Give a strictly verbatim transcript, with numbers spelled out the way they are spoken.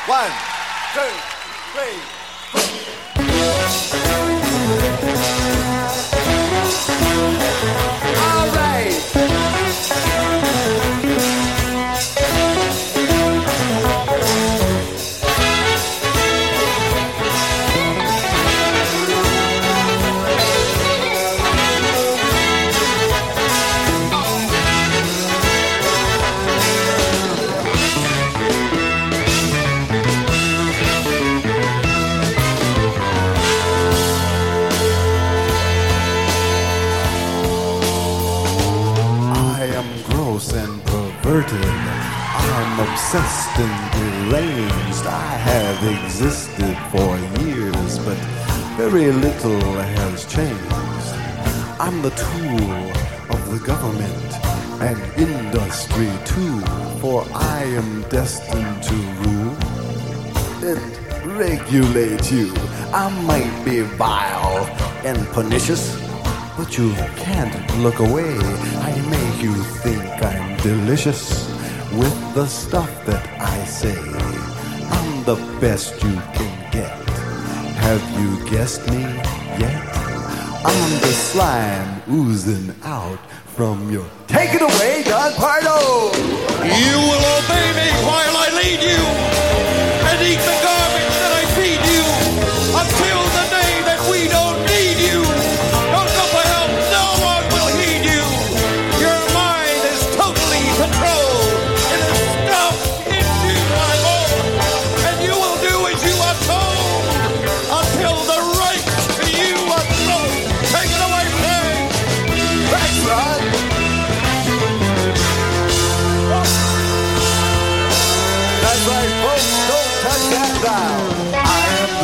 One, two, three. All right. And perverted, I'm obsessed and deranged. I have existed for years, but very little has changed. I'm the tool of the government and industry too, for I am destined to rule and regulate you. I might be vile and pernicious, but you can't look away. I make you think I'm delicious with the stuff that I say. I'm the best you can get. Have you guessed me yet? I'm the slime oozing out from your... Take it away, Don Pardo! You will obey me while I lead you and eat the garbage that I feed you until the day that we don't need you. Don't go for help. No one will heed you. Your mind is totally controlled. It is stuffed into my mold, and you will do as you are told until the right to you are sold. Take it away, Frank. Thanks, Rod. That's right, folks. Don't touch that dial. I am